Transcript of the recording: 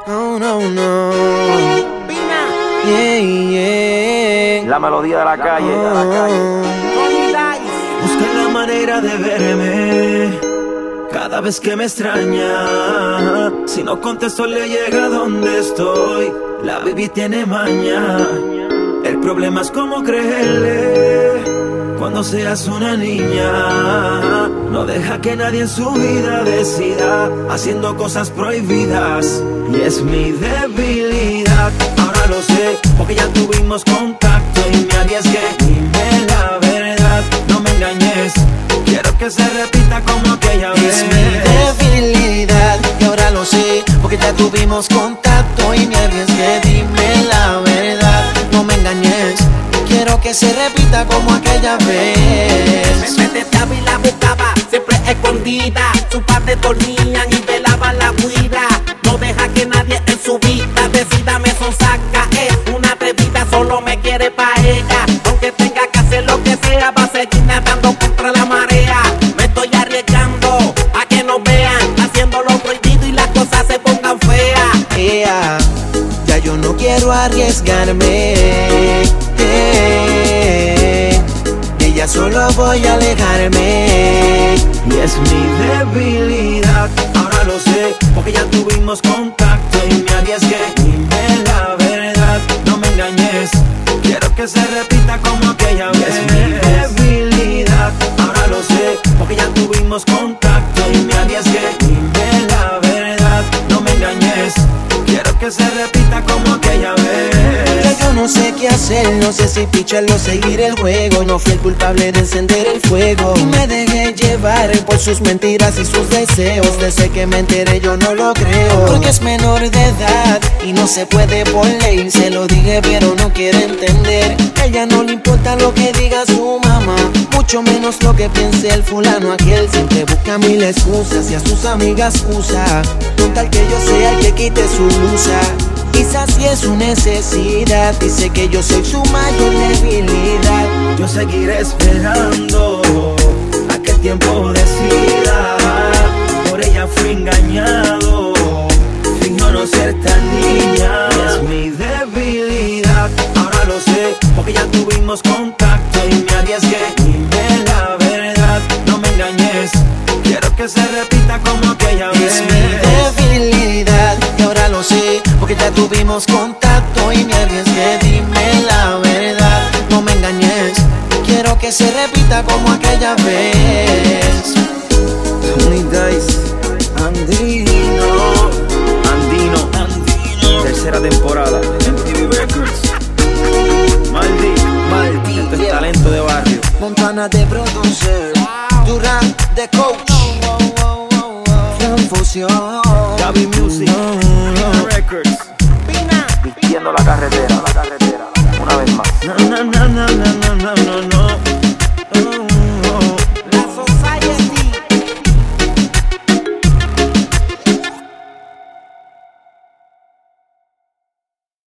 Oh, no, no. Yeah, yeah. La melodía de la calle. Busca la manera de verme cada vez que me extraña. Si no contesto le llega donde estoy. La baby tiene maña. El problema es cómo creerle cuando seas una niña. No deja que nadie en su vida decida, haciendo cosas prohibidas. Y es mi debilidad, ahora lo sé, porque ya tuvimos contacto y me arriesgué. Dime la verdad, no me engañes, quiero que se repita como aquella vez. Es mi debilidad y ahora lo sé, porque ya tuvimos contacto y me arriesgué. Dime la verdad, no me engañes, quiero que se repita como aquella vez. Me detestaba y la buscaba, siempre escondida. Sus padres dormían y velaban la cuida. No deja que nadie en su vida decida me sonsaca. Es una atrevida, solo me quiere pa' ella. Aunque tenga que hacer lo que sea, va a seguir nadando contra la marea. Me estoy arriesgando a que nos vean, haciendo lo prohibido y las cosas se pongan feas. Ya yo no quiero arriesgarme. Ya solo voy a alejarme. Y es mi debilidad, ahora lo sé, porque ya tuvimos contacto y me arriesgué. Dime la verdad, no me engañes, quiero que se repita como aquella vez. Es mi debilidad, ahora lo sé, porque ya tuvimos contacto y me arriesgué. Dime la verdad, no me engañes, quiero que se repita como aquella vez. Yo no sé qué hacer, no sé si picharlo o seguir el juego. No fui el culpable de encender el fuego y me dejé llevar por sus mentiras y sus deseos. Desde que me enteré yo no lo creo, porque es menor de edad y no se puede por ley. Se lo dije pero no quiere entender. A ella no le importa lo que diga su mamá, mucho menos lo que piense el fulano aquel. Siempre busca mil excusas y a sus amigas usa, con tal que yo sea el que quite su blusa. Quizás si es su necesidad, dice que yo soy su mayor debilidad. Yo seguiré esperando a que el tiempo decida. Por ella fui engañado, finjo no ser tan niña. Es mi debilidad, ahora lo sé, porque ya tuvimos contacto y me arriesgué. Dime la verdad, no me engañes, quiero que se repita como aquella vez. Es mi debilidad y ahora lo sé, porque ya tuvimos contacto y me arriesgué. Dime la verdad, no me engañes, quiero que se repita como aquella vez. Tony Dice, Andino, tercera temporada, MTV Records. Maldi, esto es talento de barrio. Montana de producer, Durán de coach, Fusión, Gaby Music, Records. Vistiendo la carretera, una vez más. Na, na, na, na, na.